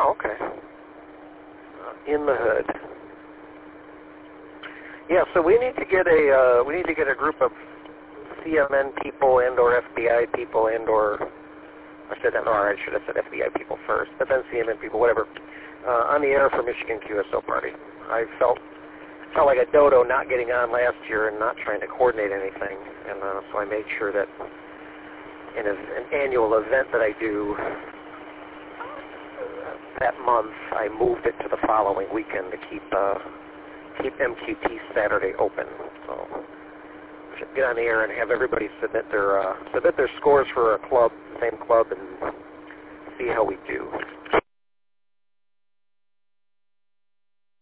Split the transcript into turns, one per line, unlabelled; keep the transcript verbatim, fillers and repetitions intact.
Oh, okay. Uh, in the hood. Yeah, so we need to get a uh, we need to get a group of C M N people and or F B I people and or I said that, or I should have said F B I people first, but then C M N people, whatever, uh, on the air for Michigan Q S O Party. I felt felt like a dodo not getting on last year and not trying to coordinate anything, and uh, so I made sure that in a, an annual event that I do that month, I moved it to the following weekend to keep uh, keep M Q T Saturday open. So should get on the air and have everybody submit their uh, submit their scores for a club, same club, and see how we do.